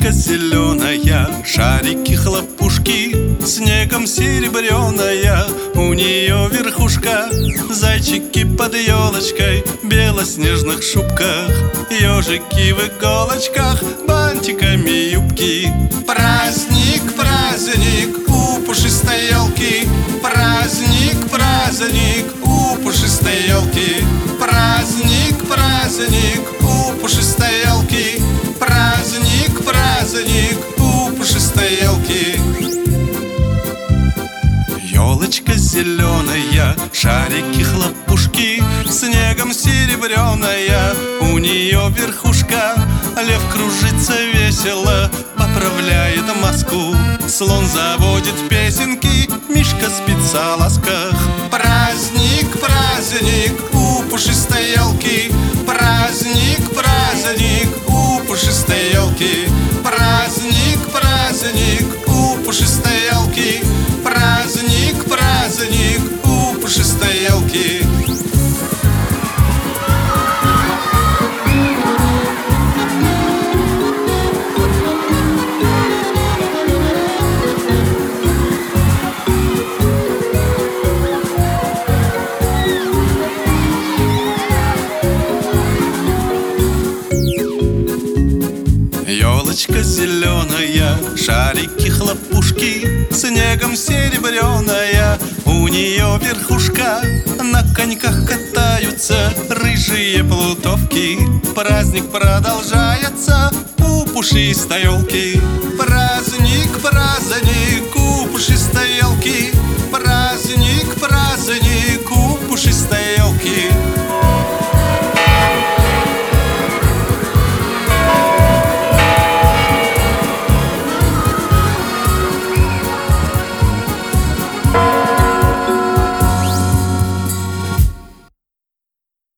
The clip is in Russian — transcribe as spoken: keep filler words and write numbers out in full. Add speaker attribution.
Speaker 1: Елочка зеленая, шарики, хлопушки, снегом серебряная, у нее верхушка. Зайчики под елочкой, в белоснежных шубках, ежики в иголочках, бантиками юбки. Праздник, праздник у пушистой елки, праздник, праздник у пушистой елки, праздник, праздник у пушистой елки, праздник, праздник у пушистой елки. Елочка зеленая, шарики, хлопушки, снегом серебряная, у нее верхушка. Лев кружится весело, поправляет маску, слон заводит песенки, мишка спит в салазках. Праздник, праздник у пушистой елки, праздник, праздник у пушистой елки, праздник, праздник у пушистой елки, праздник, праздник у пушистой елки. Елочка зеленая, шарики, хлопушки, снегом серебряная, у нее верхушка. На коньках катаются рыжие плутовки, праздник продолжается у пушистой елки. Праздник, праздник у пушистой елки,